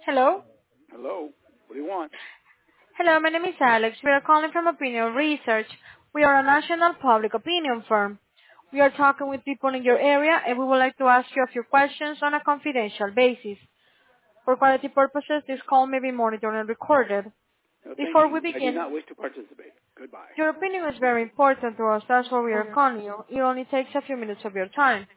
Hello? Hello? What do you want? Hello, my name is Alex. We are calling from Opinion Research. We are a national public opinion firm. We are talking with people in your area and we would like to ask you a few questions on a confidential basis. For quality purposes, this call may be monitored and recorded. No, thank Before we you. I do begin, not wish to participate. Goodbye. your opinion is very important to us. That's why we are calling you. It only takes a few minutes of your time.